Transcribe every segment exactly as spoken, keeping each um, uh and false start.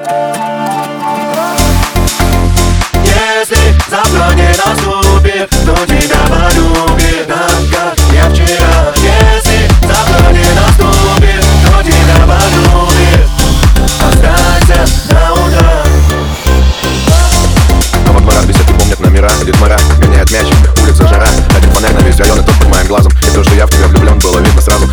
Если завтра не наступит, то тебя полюбит так, как я вчера. Если завтра не наступит, то тебя полюбит. Останься до утра. Но во дворах беседки помнят номера. Детвора гоняет мяч, улица жара. Один фонарь на весь район, и тот под моим глазом. И то, что я в тебя влюблен, было видно сразу.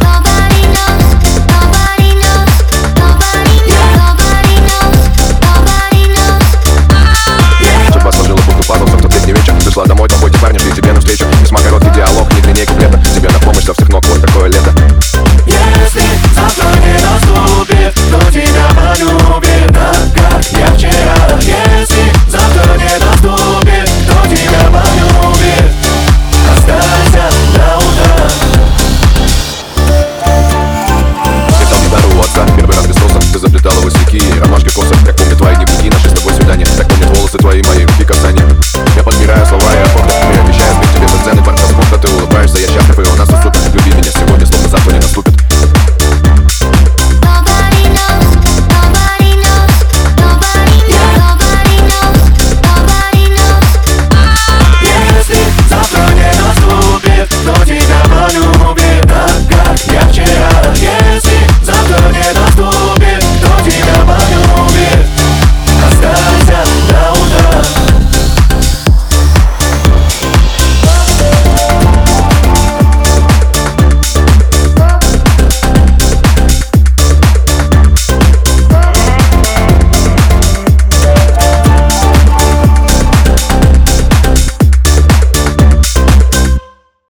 Судьба сложила букву пазл, в тот летний вечер. Пришла домой, толпой те парни шли тебе навстречу. Весьма короткий диалог, не длиннее куплета. Тебе на помощь со всех ног, вот такое лето. Если завтра не наступит, то тебя полюбит